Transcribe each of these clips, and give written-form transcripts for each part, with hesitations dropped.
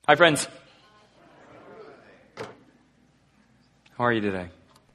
Hi, friends. How are you today?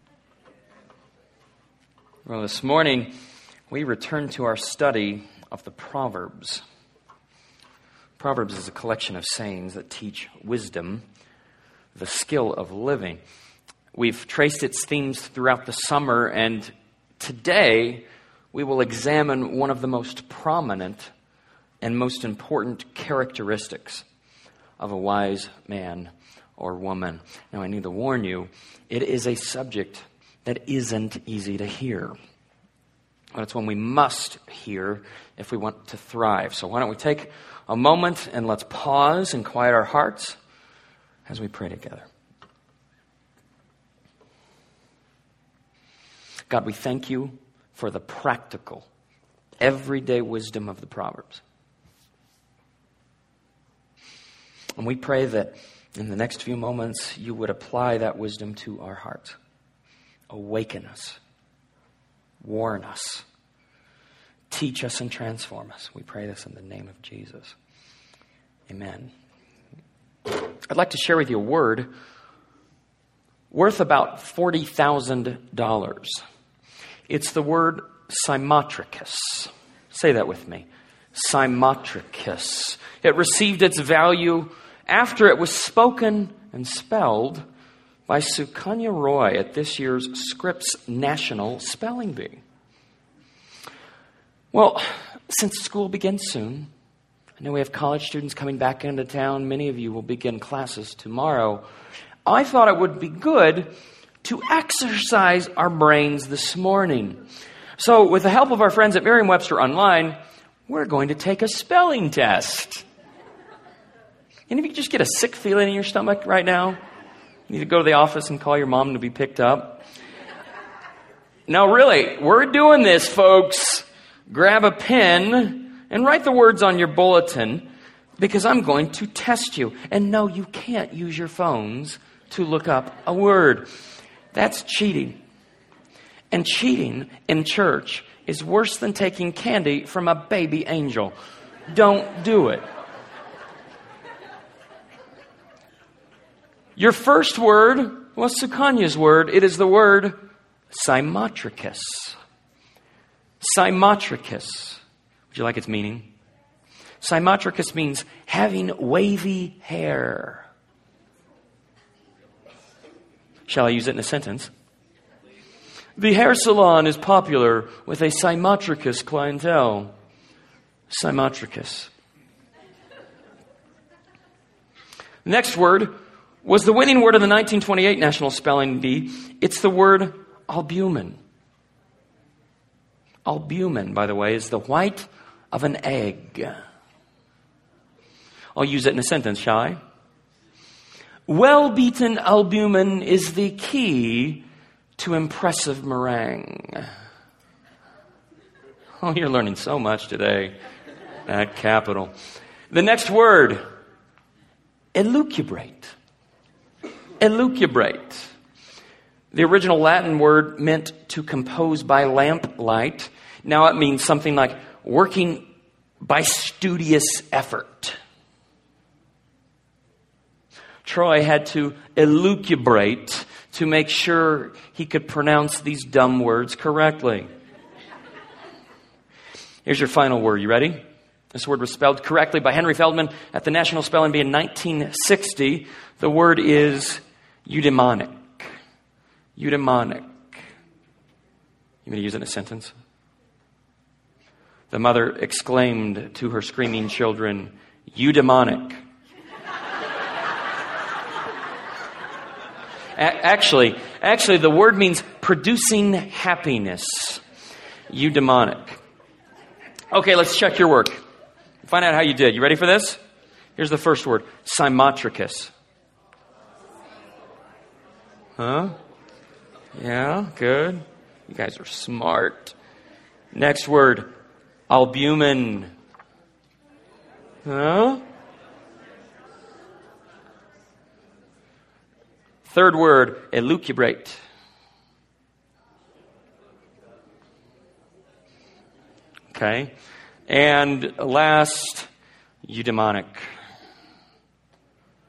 Well, this morning, we return to our study of the Proverbs. Proverbs is a collection of sayings that teach wisdom, the skill of living. We've traced its themes throughout the summer, and today we will examine one of the most prominent and most important characteristics of a wise man or woman. Now, I need to warn you, it is a subject that isn't easy to hear. But it's one we must hear if we want to thrive. So why don't we take a moment and let's pause and quiet our hearts as we pray together. God, we thank you for the practical, everyday wisdom of the Proverbs. And we pray that in the next few moments, you would apply that wisdom to our hearts. Awaken us. Warn us. Teach us and transform us. We pray this in the name of Jesus. Amen. I'd like to share with you a word worth about $40,000. It's the word Symotricus. Say that with me. Symotricus. It received its value after it was spoken and spelled by Sukanya Roy at this year's Scripps National Spelling Bee. Well, since school begins soon, I know we have college students coming back into town. Many of you will begin classes tomorrow. I thought it would be good to exercise our brains this morning. So with the help of our friends at Merriam-Webster Online, we're going to take a spelling test. Any of you just get a sick feeling in your stomach right now? You need to go to the office and call your mom to be picked up? No, really, we're doing this, folks. Grab a pen and write the words on your bulletin because I'm going to test you. And no, you can't use your phones to look up a word. That's cheating. And cheating in church is worse than taking candy from a baby angel. Don't do it. Your first word was Sukanya's word. It is the word Symotricus. Symotricus. Would you like its meaning? Symotricus means having wavy hair. Shall I use it in a sentence? The hair salon is popular with a Symotricus clientele. Symotricus. The next word was the winning word of the 1928 National Spelling Bee. It's the word albumen. Albumen, by the way, is the white of an egg. I'll use it in a sentence, shall I? Well-beaten albumen is the key to impressive meringue. Oh, you're learning so much today at Capital. The next word, elucubrate. Elucubrate. The original Latin word meant to compose by lamplight. Now it means something like working by studious effort. Troy had to elucubrate to make sure he could pronounce these dumb words correctly. Here's your final word. You ready? This word was spelled correctly by Henry Feldman at the National Spelling Bee in 1960. The word is eudaimonic. Eudaimonic. You may use it in a sentence. The mother exclaimed to her screaming children, eudaimonic. Actually, the word means producing happiness. Eudaimonic. Okay, let's check your work. Find out how you did. You ready for this? Here's the first word, Symotricus. Huh? Yeah, good. You guys are smart. Next word, albumen. Huh? Third word, elucubrate. Okay. And last, eudaimonic.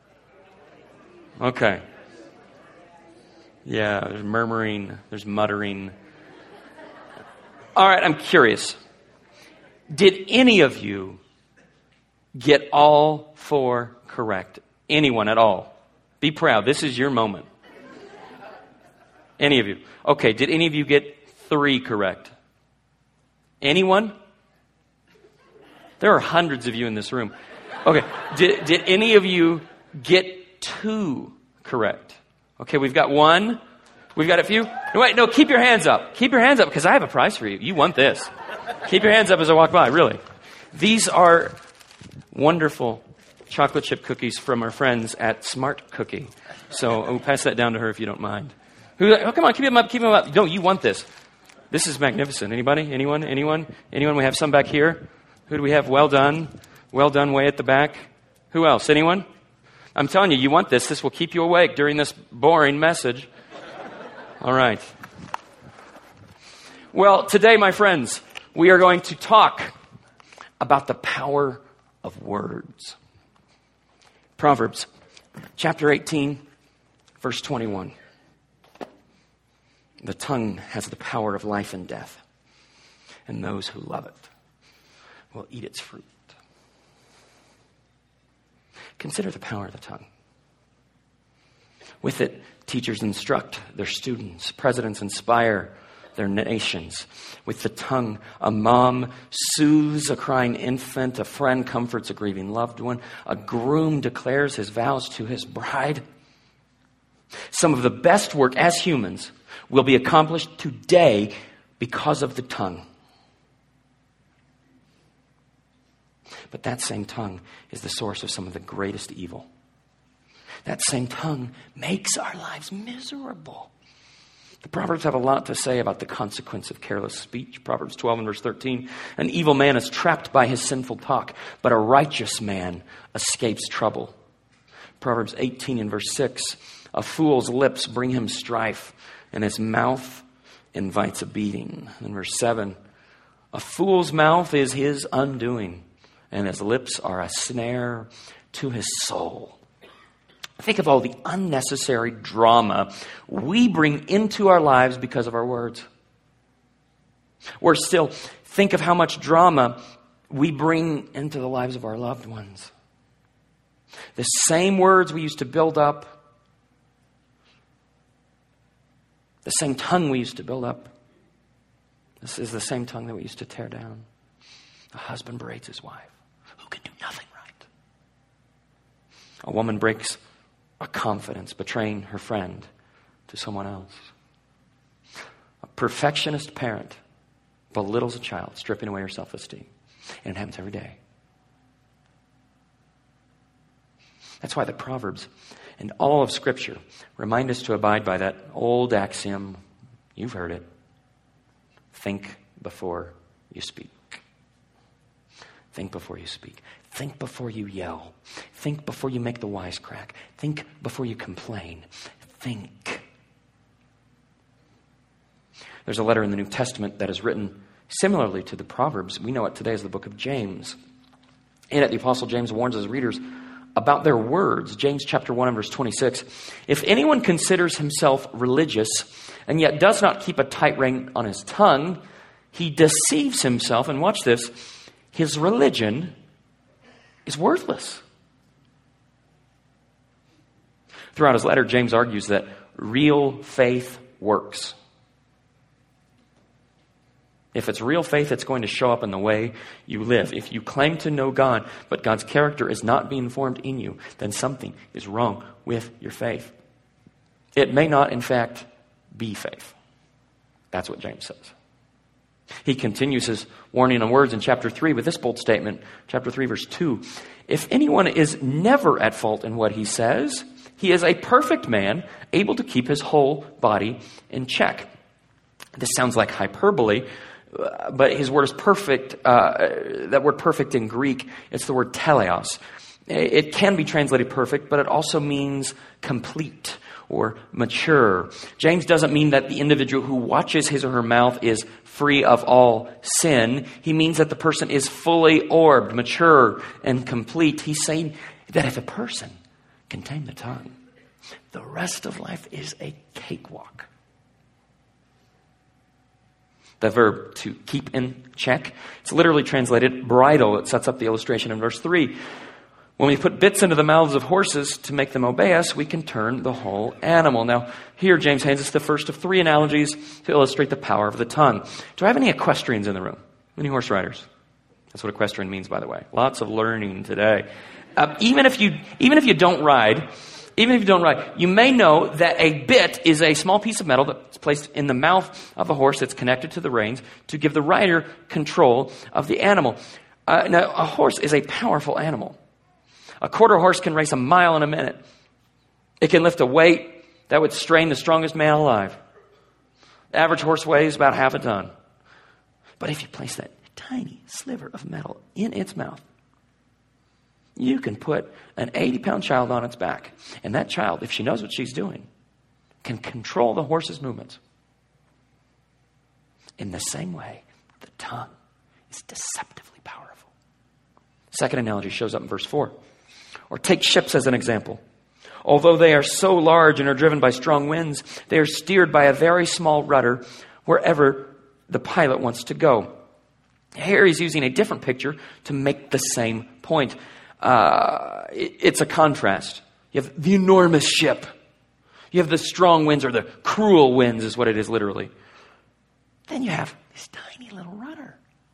Okay. Yeah, there's murmuring, there's muttering. All right, I'm curious. Did any of you get all 4 correct? Anyone at all? Be proud. This is your moment. Any of you? Okay, did any of you get 3 correct? Anyone? There are hundreds of you in this room. Okay, did any of you get 2 correct? Okay, we've got 1. We've got a few. No, wait, no, keep your hands up. Keep your hands up because I have a prize for you. You want this. Keep your hands up as I walk by, really. These are wonderful chocolate chip cookies from our friends at Smart Cookie. So we'll pass that down to her if you don't mind. Oh, come on, keep them up, keep them up. No, you want this. This is magnificent. Anybody? Anyone? We have some back here. Who do we have? Well done. Well done way at the back. Who else? Anyone? I'm telling you, you want this. This will keep you awake during this boring message. All right. Well, today, my friends, we are going to talk about the power of words. Proverbs chapter 18, verse 21. The tongue has the power of life and death, and those who love it will eat its fruit. Consider the power of the tongue. With it, teachers instruct their students. Presidents inspire their nations. With the tongue, a mom soothes a crying infant. A friend comforts a grieving loved one. A groom declares his vows to his bride. Some of the best work as humans will be accomplished today because of the tongue. But that same tongue is the source of some of the greatest evil. That same tongue makes our lives miserable. The Proverbs have a lot to say about the consequence of careless speech. Proverbs 12 and verse 13. An evil man is trapped by his sinful talk, but a righteous man escapes trouble. Proverbs 18 and verse 6. A fool's lips bring him strife, and his mouth invites a beating. In verse 7. A fool's mouth is his undoing, and his lips are a snare to his soul. Think of all the unnecessary drama we bring into our lives because of our words. Or still, think of how much drama we bring into the lives of our loved ones. The same words we used to build up, the same tongue we used to build up, this is the same tongue that we used to tear down. A husband berates his wife, who can do nothing right. A woman breaks a confidence, betraying her friend to someone else. A perfectionist parent belittles a child, stripping away her self-esteem. And it happens every day. That's why the Proverbs and all of Scripture remind us to abide by that old axiom. You've heard it. Think before you speak. Think before you speak. Think before you yell. Think before you make the wisecrack. Think before you complain. Think. There's a letter in the New Testament that is written similarly to the Proverbs. We know it today as the book of James. In it, the Apostle James warns his readers about their words. James chapter 1 and verse 26. If anyone considers himself religious and yet does not keep a tight rein on his tongue, he deceives himself. And watch this. His religion is worthless. Throughout his letter, James argues that real faith works. If it's real faith, it's going to show up in the way you live. If you claim to know God, but God's character is not being formed in you, then something is wrong with your faith. It may not, in fact, be faith. That's what James says. He continues his warning on words in chapter 3 with this bold statement, chapter 3, verse 2. If anyone is never at fault in what he says, he is a perfect man, able to keep his whole body in check. This sounds like hyperbole, but his word is perfect. That word perfect in Greek, it's the word teleos. It can be translated perfect, but it also means complete or mature. James doesn't mean that the individual who watches his or her mouth is free of all sin. He means that the person is fully orbed, mature, and complete. He's saying that if a person can tame the tongue, The rest of life is a cakewalk. The verb to keep in check, it's literally translated bridle. It sets up the illustration in verse 3. When we put bits into the mouths of horses to make them obey us, we can turn the whole animal. Now, here James hands us the first of 3 analogies to illustrate the power of the tongue. Do I have any equestrians in the room? Any horse riders? That's what equestrian means, by the way. Lots of learning today. Even if you don't ride, you may know that a bit is a small piece of metal that's placed in the mouth of a horse that's connected to the reins to give the rider control of the animal. Now, a horse is a powerful animal. A quarter horse can race a mile in a minute. It can lift a weight that would strain the strongest man alive. The average horse weighs about half a ton. But if you place that tiny sliver of metal in its mouth, you can put an 80-pound child on its back. And that child, if she knows what she's doing, can control the horse's movements. In the same way, the tongue is deceptively powerful. Second analogy shows up in verse 4. Or take ships as an example. Although they are so large and are driven by strong winds, they are steered by a very small rudder wherever the pilot wants to go. Here he's using a different picture to make the same point. It's a contrast. You have the enormous ship. You have the strong winds, or the cruel winds is what it is literally. Then you have this tiny little rudder.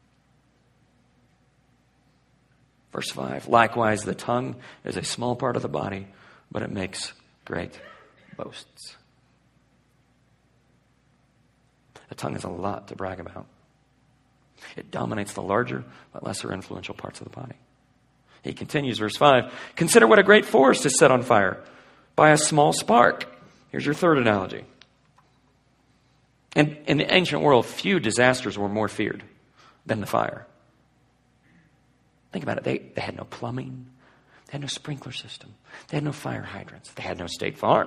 Verse 5, likewise the tongue is a small part of the body, but it makes great boasts. The tongue has a lot to brag about. It dominates the larger but lesser influential parts of the body. He continues, verse 5, consider what a great forest is set on fire by a small spark. Here's your third analogy. In the ancient world, few disasters were more feared than the fire. Think about it. They had no plumbing. They had no sprinkler system. They had no fire hydrants. They had no State Farm.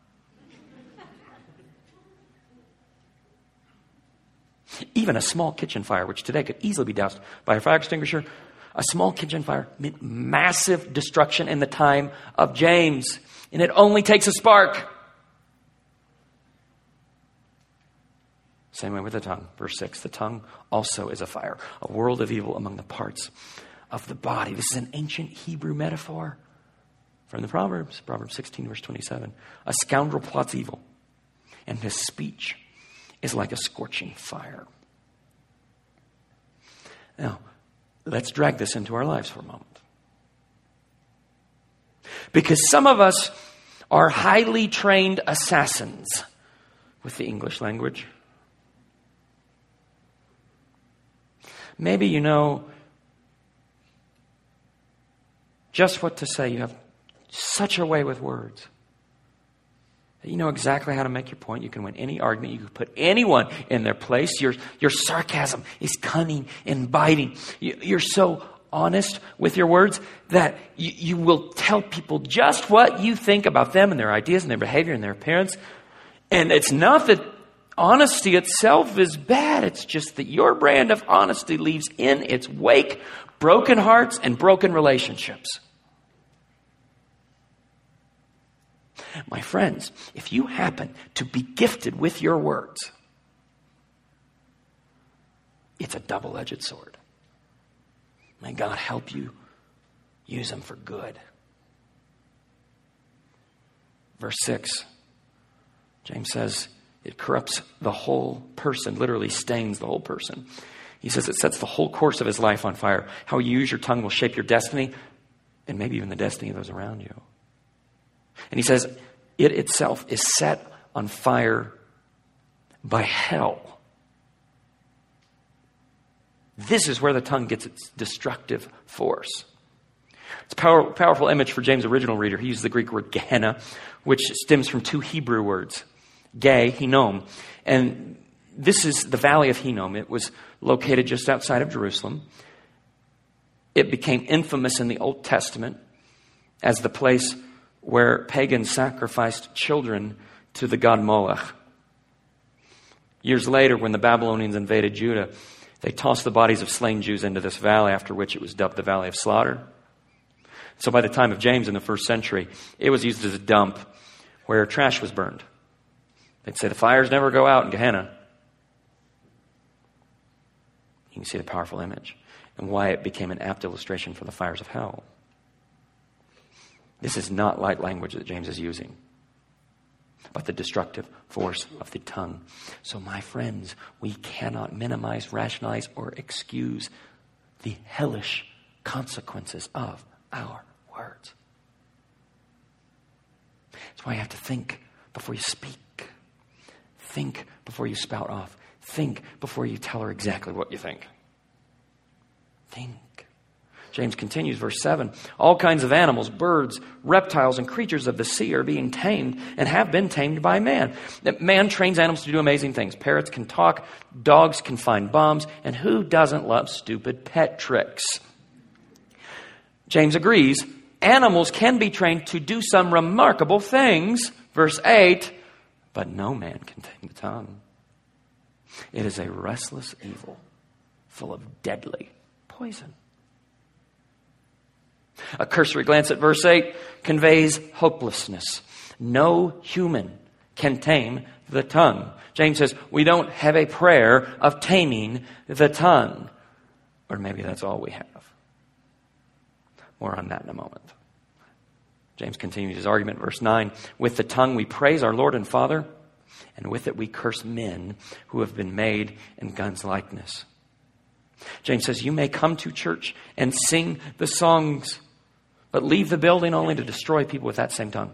Even a small kitchen fire, which today could easily be doused by a fire extinguisher, a small kitchen fire meant massive destruction in the time of James. And it only takes a spark. Same way with the tongue. Verse 6, the tongue also is a fire, a world of evil among the parts of the body. This is an ancient Hebrew metaphor from the Proverbs. Proverbs 16, verse 27. A scoundrel plots evil, and his speech is like a scorching fire. Now, let's drag this into our lives for a moment. Because some of us are highly trained assassins with the English language. Maybe you know just what to say. You have such a way with words that you know exactly how to make your point. You can win any argument. You can put anyone in their place. Your sarcasm is cunning and biting. You're so honest with your words that you will tell people just what you think about them and their ideas and their behavior and their appearance. And it's not that honesty itself is bad. It's just that your brand of honesty leaves in its wake broken hearts and broken relationships. My friends, if you happen to be gifted with your words, it's a double-edged sword. May God help you use them for good. Verse 6, James says, it corrupts the whole person, literally stains the whole person. He says it sets the whole course of his life on fire. How you use your tongue will shape your destiny and maybe even the destiny of those around you. And he says it itself is set on fire by hell. This is where the tongue gets its destructive force. It's a powerful image for James' original reader. He used the Greek word Gehenna, which stems from 2 Hebrew words. Ge, Hinnom. And this is the valley of Hinnom. It was located just outside of Jerusalem. It became infamous in the Old Testament as the place where pagans sacrificed children to the god Moloch. Years later, when the Babylonians invaded Judah, they tossed the bodies of slain Jews into this valley, after which it was dubbed the Valley of Slaughter. So by the time of James in the first century, it was used as a dump where trash was burned. They'd say the fires never go out in Gehenna. You can see the powerful image and why it became an apt illustration for the fires of hell. This is not light language that James is using, but the destructive force of the tongue. So my friends, we cannot minimize, rationalize, or excuse the hellish consequences of our words. That's why you have to think before you speak. Think before you spout off. Think before you tell her exactly what you think. Think. James continues, verse 7. All kinds of animals, birds, reptiles, and creatures of the sea are being tamed and have been tamed by man. Man trains animals to do amazing things. Parrots can talk, dogs can find bombs, and who doesn't love stupid pet tricks? James agrees, animals can be trained to do some remarkable things. Verse 8, but no man can tame the tongue. It is a restless evil full of deadly poison. A cursory glance at verse 8 conveys hopelessness. No human can tame the tongue. James says, we don't have a prayer of taming the tongue. Or maybe that's all we have. More on that in a moment. James continues his argument, verse 9. With the tongue we praise our Lord and Father, and with it we curse men who have been made in God's likeness. James says, you may come to church and sing the songs, but leave the building only to destroy people with that same tongue.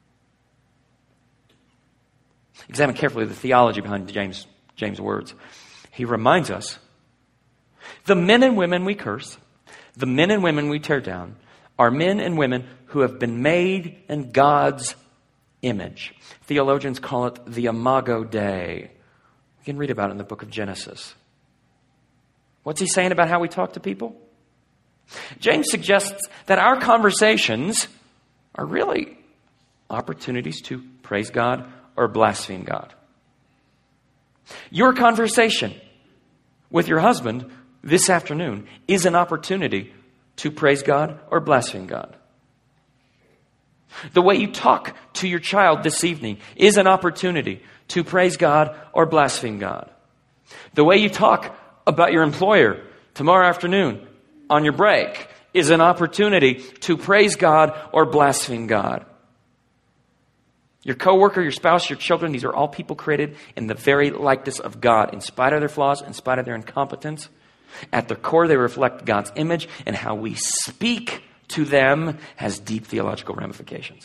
Examine carefully the theology behind James' words. He reminds us, the men and women we curse, the men and women we tear down, are men and women who have been made in God's image. Theologians call it the Imago Dei. We can read about it in the book of Genesis. What's he saying about how we talk to people? James suggests that our conversations are really opportunities to praise God or blaspheme God. Your conversation with your husband this afternoon is an opportunity to praise God or blaspheme God. The way you talk to your child this evening is an opportunity to praise God or blaspheme God. The way you talk about your employer tomorrow afternoon on your break is an opportunity to praise God or blaspheme God. Your coworker, your spouse, your children, these are all people created in the very likeness of God. In spite of their flaws, in spite of their incompetence, at their core they reflect God's image, and how we speak to them has deep theological ramifications.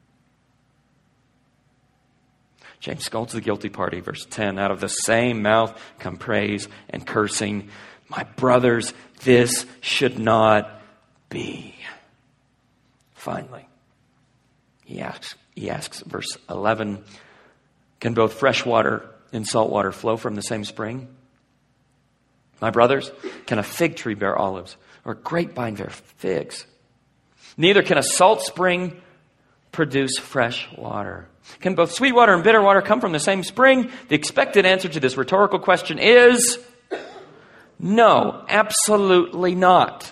James scolds the guilty party, verse 10, out of the same mouth come praise and cursing. My brothers, this should not be. Finally, he asks, verse 11, can both fresh water and salt water flow from the same spring? My brothers, can a fig tree bear olives or a grapevine bear figs? Neither can a salt spring produce fresh water. Can both sweet water and bitter water come from the same spring? The expected answer to this rhetorical question is no, absolutely not.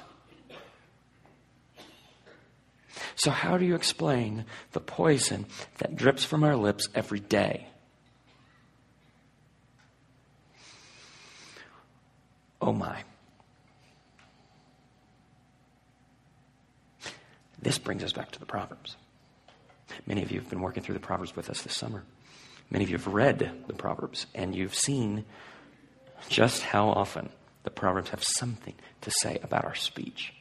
So how do you explain the poison that drips from our lips every day? Oh my. This brings us back to the Proverbs. Many of you have been working through the Proverbs with us this summer. Many of you have read the Proverbs, and you've seen just how often the Proverbs have something to say about our speech.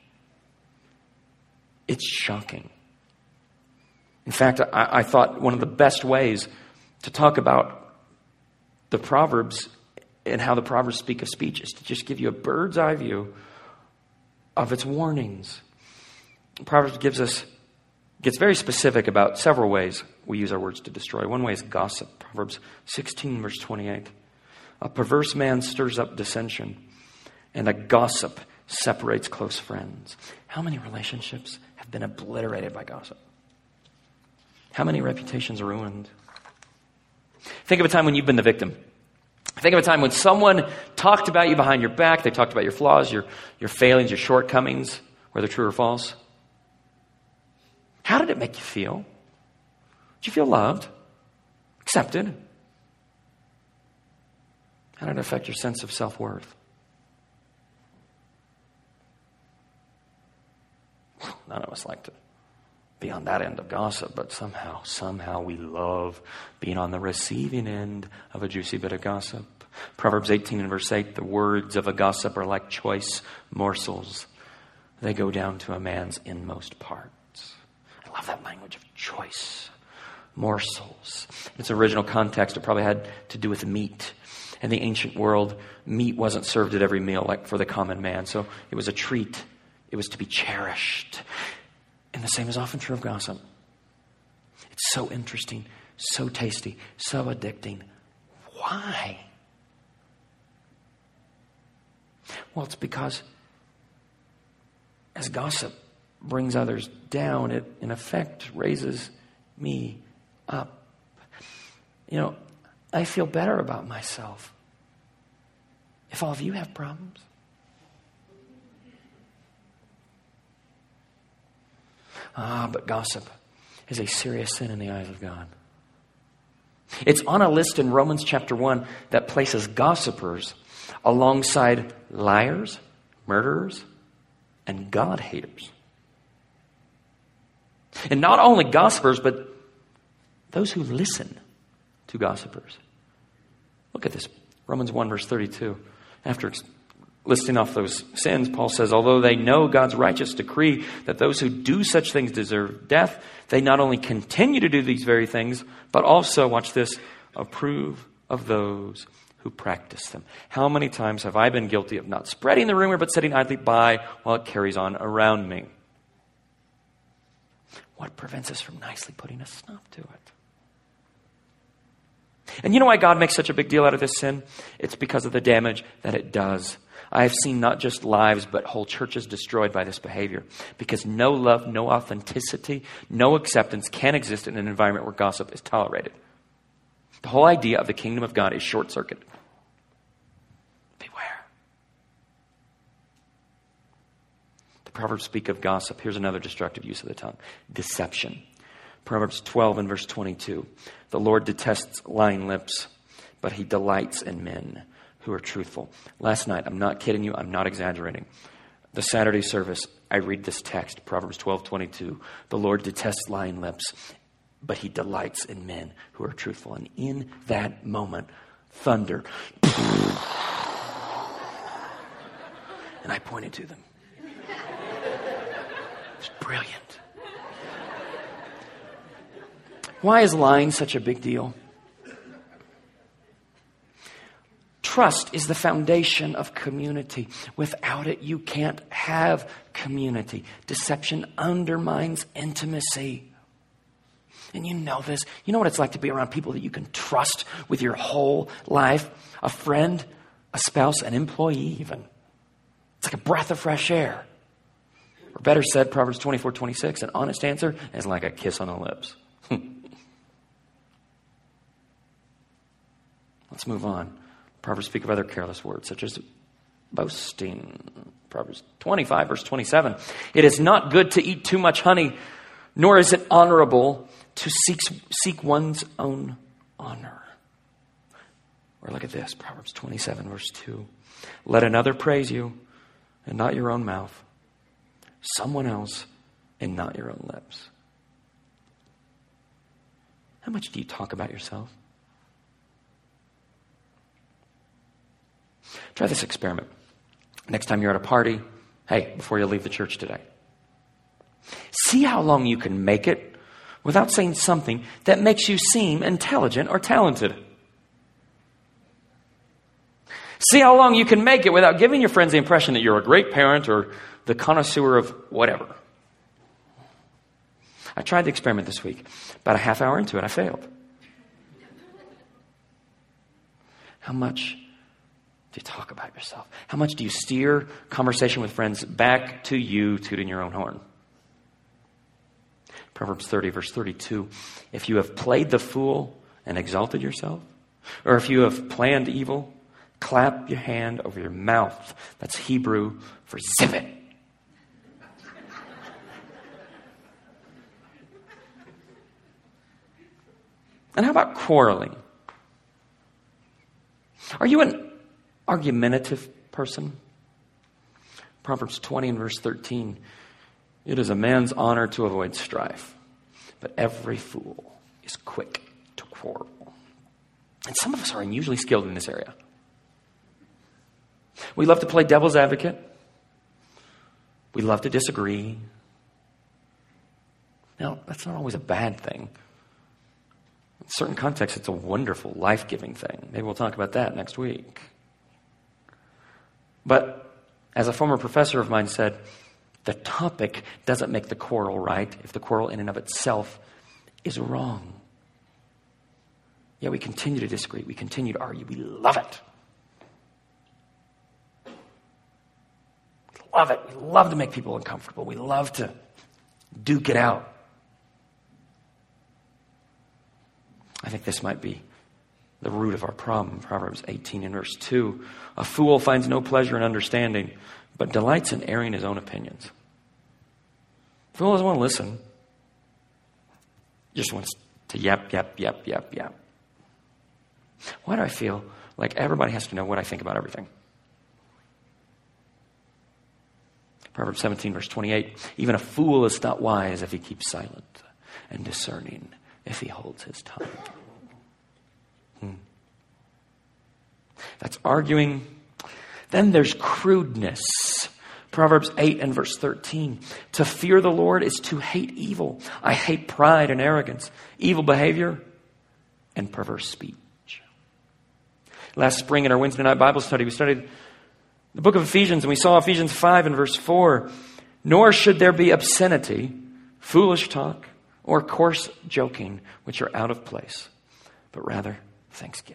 It's shocking. In fact, I thought one of the best ways to talk about the Proverbs and how the Proverbs speak of speech is to just give you a bird's eye view of its warnings. Proverbs gets very specific about several ways we use our words to destroy. One way is gossip. Proverbs 16, verse 28. A perverse man stirs up dissension, and a gossip separates close friends. How many relationships have been obliterated by gossip? How many reputations are ruined? Think of a time when you've been the victim. Think of a time when someone talked about you behind your back. They talked about your flaws, your failings, your shortcomings, whether true or false. How did it make you feel? Did you feel loved? Accepted? How did it affect your sense of self-worth? None of us like to be on that end of gossip, but somehow we love being on the receiving end of a juicy bit of gossip. Proverbs 18 and verse 8, the words of a gossip are like choice morsels. They go down to a man's inmost parts. I love that language of choice morsels. In its original context, it probably had to do with meat. In the ancient world, meat wasn't served at every meal like for the common man, so it was a treat. It was to be cherished. And the same is often true of gossip. It's so interesting, so tasty, so addicting. Why? Well, it's because as gossip brings others down, it in effect raises me up. I feel better about myself if all of you have problems. But gossip is a serious sin in the eyes of God. It's on a list in Romans chapter 1 that places gossipers alongside liars, murderers, and God haters. And not only gossipers, but those who listen to gossipers. Look at this. Romans 1 verse 32. After listing off those sins, Paul says, although they know God's righteous decree that those who do such things deserve death, they not only continue to do these very things, but also, watch this, approve of those who practice them. How many times have I been guilty of not spreading the rumor, but sitting idly by while it carries on around me? What prevents us from nicely putting a stop to it? And you know why God makes such a big deal out of this sin? It's because of the damage that it does. I have seen not just lives, but whole churches destroyed by this behavior. Because no love, no authenticity, no acceptance can exist in an environment where gossip is tolerated. The whole idea of the kingdom of God is short-circuited. Beware. The Proverbs speak of gossip. Here's another destructive use of the tongue. Deception. Proverbs 12 and verse 22. The Lord detests lying lips, but he delights in men who are truthful. Last night, I'm not kidding you, I'm not exaggerating. The Saturday service, I read this text, Proverbs 12:22. The Lord detests lying lips, but he delights in men who are truthful. And in that moment, thunder. And I pointed to them. It's brilliant. Why is lying such a big deal? Trust is the foundation of community. Without it, you can't have community. Deception undermines intimacy. And you know this. You know what it's like to be around people that you can trust with your whole life. A friend, a spouse, an employee even. It's like a breath of fresh air. Or better said, Proverbs 24:26, an honest answer is like a kiss on the lips. Let's move on. Proverbs speak of other careless words, such as boasting. Proverbs 25, verse 27. It is not good to eat too much honey, nor is it honorable to seek one's own honor. Or look at this, Proverbs 27, verse 2. Let another praise you, and not your own mouth. Someone else, and not your own lips. How much do you talk about yourself? Try this experiment. Next time you're at a party, hey, before you leave the church today, see how long you can make it without saying something that makes you seem intelligent or talented. See how long you can make it without giving your friends the impression that you're a great parent or the connoisseur of whatever. I tried the experiment this week. About a half hour into it, I failed. How much do you talk about yourself? How much do you steer conversation with friends back to you tooting your own horn? Proverbs 30, verse 32. If you have played the fool and exalted yourself, or if you have planned evil, clap your hand over your mouth. That's Hebrew for zip it. And how about quarreling? Are you an argumentative person? Proverbs 20 and verse 13. It is a man's honor to avoid strife, but every fool is quick to quarrel. And some of us are unusually skilled in this area. We love to play devil's advocate. We love to disagree. Now, that's not always a bad thing. In certain contexts, it's a wonderful, life-giving thing. Maybe we'll talk about that next week. But as a former professor of mine said, the topic doesn't make the quarrel right if the quarrel in and of itself is wrong. Yeah, we continue to disagree. We continue to argue. We love it. We love it. We love to make people uncomfortable. We love to duke it out. I think this might be the root of our problem. Proverbs 18 and verse 2. A fool finds no pleasure in understanding, but delights in airing his own opinions. A fool doesn't want to listen. Just wants to yap. Why do I feel like everybody has to know what I think about everything? Proverbs 17 verse 28. Even a fool is not wise if he keeps silent, and discerning if he holds his tongue. That's arguing. Then there's crudeness. Proverbs 8 and verse 13. To fear the Lord is to hate evil. I hate pride and arrogance, evil behavior, and perverse speech. Last spring in our Wednesday night Bible study, we studied the book of Ephesians, and we saw Ephesians 5 and verse 4. Nor should there be obscenity, foolish talk, or coarse joking, which are out of place, but rather thanksgiving.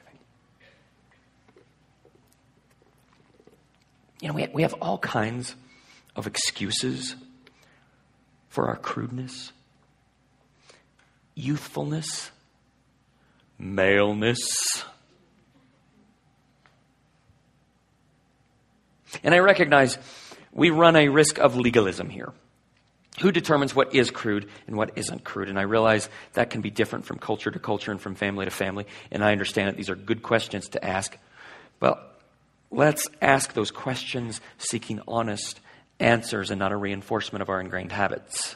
You know, we have all kinds of excuses for our crudeness, youthfulness, maleness. And I recognize we run a risk of legalism here. Who determines what is crude and what isn't crude? And I realize that can be different from culture to culture and from family to family. And I understand that these are good questions to ask. But let's ask those questions seeking honest answers and not a reinforcement of our ingrained habits.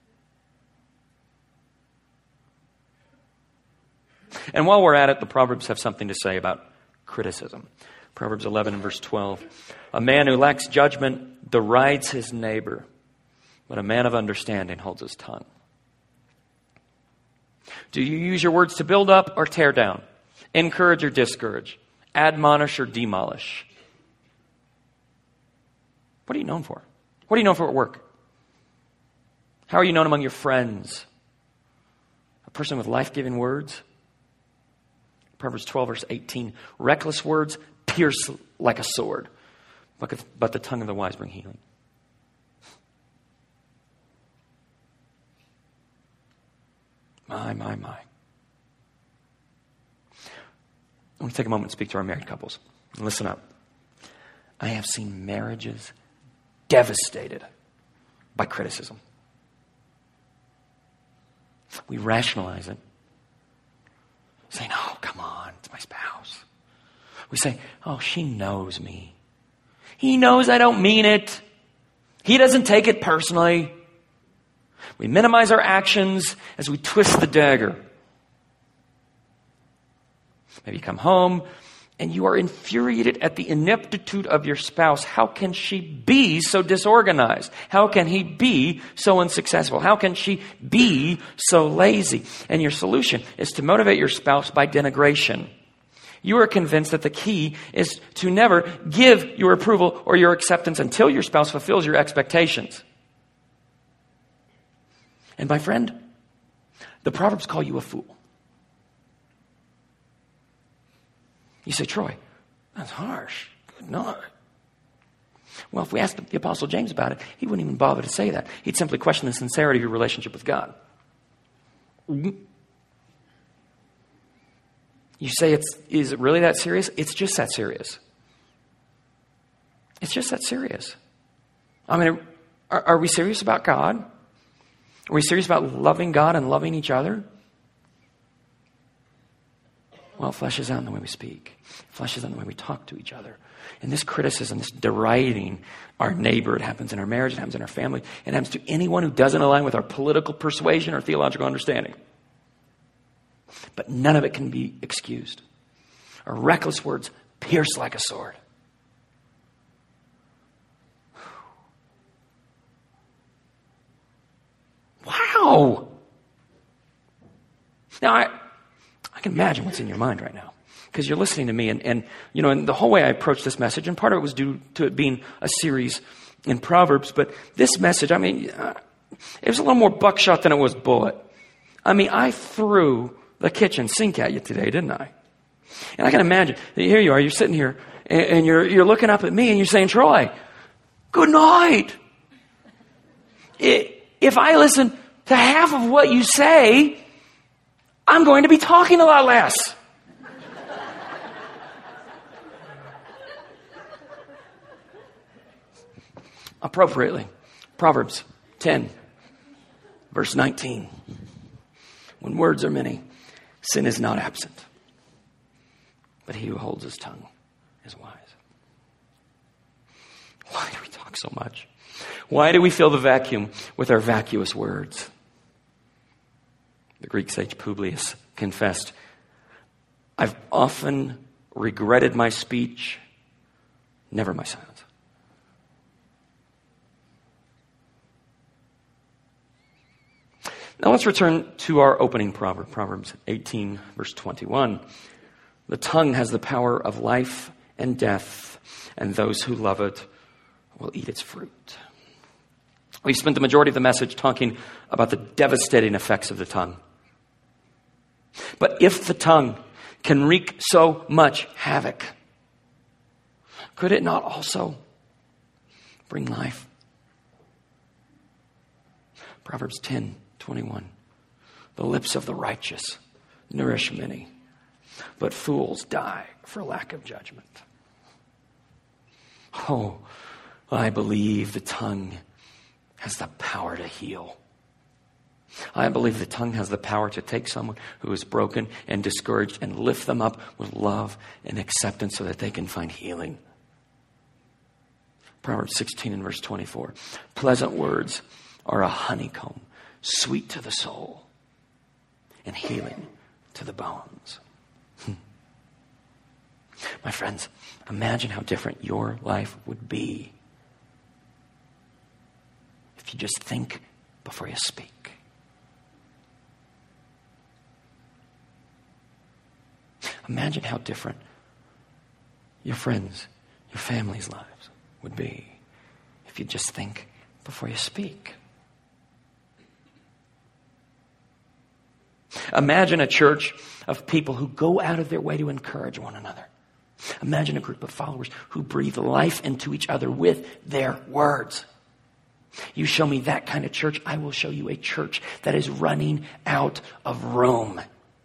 And while we're at it, the Proverbs have something to say about criticism. Proverbs 11 and verse 12. A man who lacks judgment derides his neighbor, but a man of understanding holds his tongue. Do you use your words to build up or tear down? Encourage or discourage? Admonish or demolish? What are you known for? What are you known for at work? How are you known among your friends? A person with life-giving words? Proverbs 12 verse 18. Reckless words pierce like a sword, but the tongue of the wise bring healing. My. I want to take a moment and speak to our married couples. Listen up. I have seen marriages devastated by criticism. We rationalize it, saying, oh, come on, it's my spouse. We say, oh, she knows me. He knows I don't mean it. He doesn't take it personally. We minimize our actions as we twist the dagger. Maybe you come home and you are infuriated at the ineptitude of your spouse. How can she be so disorganized? How can he be so unsuccessful? How can she be so lazy? And your solution is to motivate your spouse by denigration. You are convinced that the key is to never give your approval or your acceptance until your spouse fulfills your expectations. And my friend, the Proverbs call you a fool. You say, Troy, that's harsh. Good night. Well, if we asked the Apostle James about it, he wouldn't even bother to say that. He'd simply question the sincerity of your relationship with God. You say, is it really that serious? It's just that serious. It's just that serious. I mean, are we serious about God? Are we serious about loving God and loving each other? Well, it fleshes out in the way we speak. It fleshes out in the way we talk to each other. And this criticism, this deriding our neighbor, it happens in our marriage, it happens in our family, it happens to anyone who doesn't align with our political persuasion or theological understanding. But none of it can be excused. Our reckless words pierce like a sword. Wow! Now, I can imagine what's in your mind right now, because you're listening to me, and the whole way I approached this message, and part of it was due to it being a series in Proverbs, but this message, it was a little more buckshot than it was bullet. I threw the kitchen sink at you today, didn't I? And I can imagine, here you are, you're sitting here, and you're looking up at me, and you're saying, Troy, good night. If I listen to half of what you say, I'm going to be talking a lot less. Appropriately, Proverbs 10, verse 19. When words are many, sin is not absent, but he who holds his tongue is wise. Why do we talk so much? Why do we fill the vacuum with our vacuous words? The Greek sage Publius confessed, I've often regretted my speech, never my silence. Now let's return to our opening proverb, Proverbs 18, verse 21. The tongue has the power of life and death, and those who love it will eat its fruit. We've spent the majority of the message talking about the devastating effects of the tongue. But if the tongue can wreak so much havoc, could it not also bring life? Proverbs 10:21. The lips of the righteous nourish many, but fools die for lack of judgment. Oh, I believe the tongue has the power to heal. I believe the tongue has the power to take someone who is broken and discouraged and lift them up with love and acceptance so that they can find healing. Proverbs 16 and verse 24. Pleasant words are a honeycomb, sweet to the soul and healing to the bones. My friends, imagine how different your life would be if you just think before you speak. Imagine how different your friends, your family's lives would be if you just think before you speak. Imagine a church of people who go out of their way to encourage one another. Imagine a group of followers who breathe life into each other with their words. You show me that kind of church, I will show you a church that is running out of room.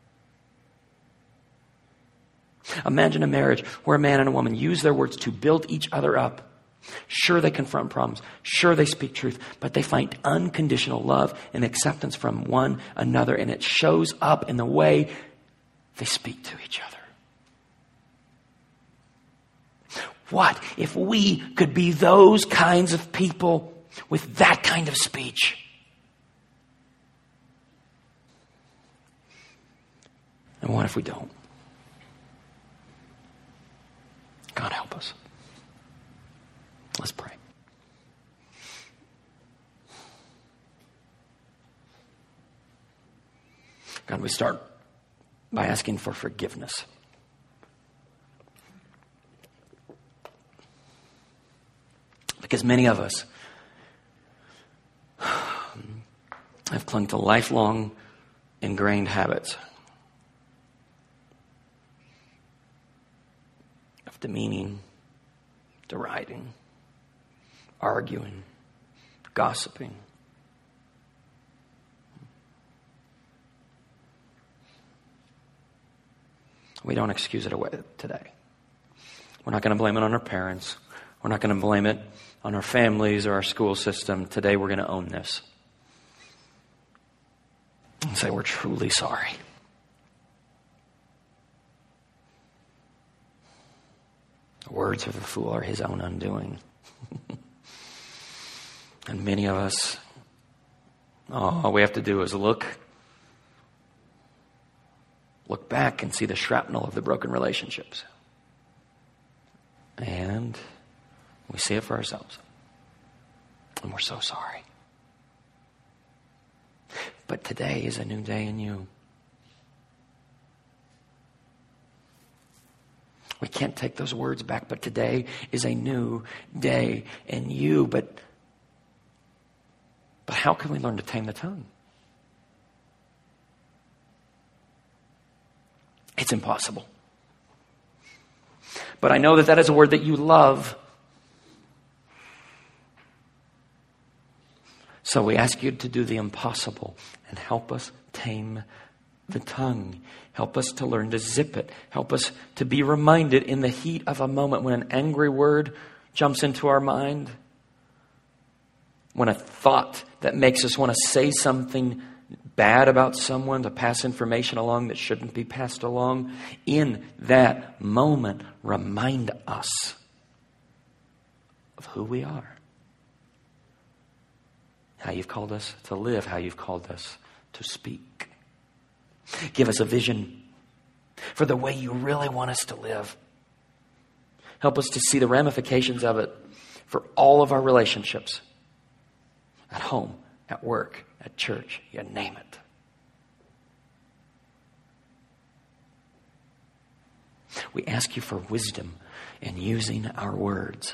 Imagine a marriage where a man and a woman use their words to build each other up. Sure, they confront problems. Sure, they speak truth. But they find unconditional love and acceptance from one another. And it shows up in the way they speak to each other. What if we could be those kinds of people with that kind of speech? And what if we don't? God help us. Let's pray. God, we start by asking for forgiveness. Because many of us have clung to lifelong ingrained habits of demeaning, deriding, arguing, gossiping. We don't excuse it away today. We're not going to blame it on our parents. We're not going to blame it on our families or our school system. Today we're going to own this and say we're truly sorry. words of the fool are his own undoing. And many of us, all we have to do is look back and see the shrapnel of the broken relationships. And we see it for ourselves. And we're so sorry. But today is a new day in you. We can't take those words back, but today is a new day in you. But how can we learn to tame the tongue? It's impossible. But I know that is a word that you love. So we ask you to do the impossible and help us tame the tongue. Help us to learn to zip it. Help us to be reminded in the heat of a moment when an angry word jumps into our mind, when a thought that makes us want to say something bad about someone, to pass information along that shouldn't be passed along. In that moment, remind us of who we are, how you've called us to live, how you've called us to speak. Give us a vision for the way you really want us to live. Help us to see the ramifications of it for all of our relationships, at home, at work, at church, you name it. We ask you for wisdom in using our words.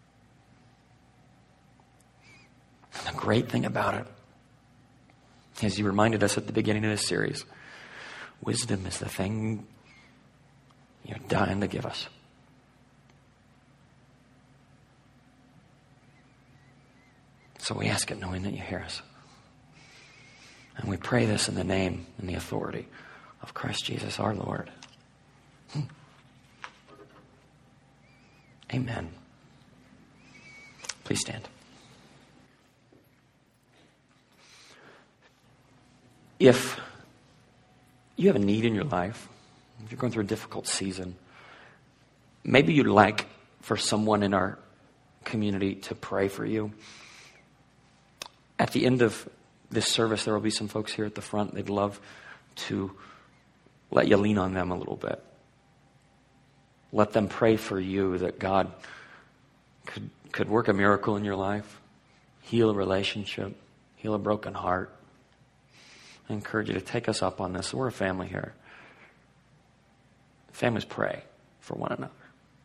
And the great thing about it, as you reminded us at the beginning of this series, wisdom is the thing you're dying to give us. So we ask it knowing that you hear us. And we pray this in the name and the authority of Christ Jesus our Lord. Amen. Please stand. If you have a need in your life, if you're going through a difficult season, maybe you'd like for someone in our community to pray for you. At the end of this service, there will be some folks here at the front. They'd love to let you lean on them a little bit. Let them pray for you that God could work a miracle in your life, heal a relationship, heal a broken heart. I encourage you to take us up on this. We're a family here. Families pray for one another.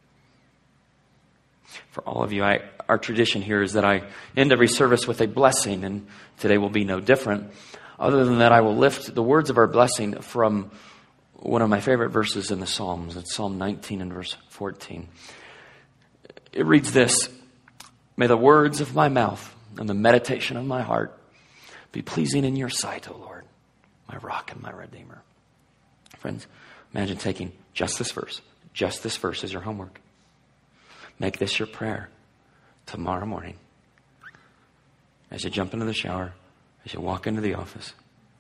For all of you, our tradition here is that I end every service with a blessing, and today will be no different. Other than that, I will lift the words of our blessing from one of my favorite verses in the Psalms. It's Psalm 19 and verse 14. It reads this: "May the words of my mouth and the meditation of my heart be pleasing in your sight, O Lord, my rock and my redeemer." Friends, imagine taking just this verse as your homework. Make this your prayer tomorrow morning. As you jump into the shower, as you walk into the office.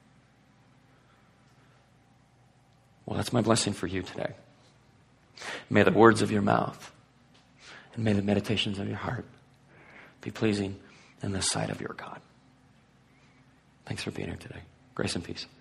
Well, that's my blessing for you today. May the words of your mouth and may the meditations of your heart be pleasing in the sight of your God. Thanks for being here today. Grace and peace.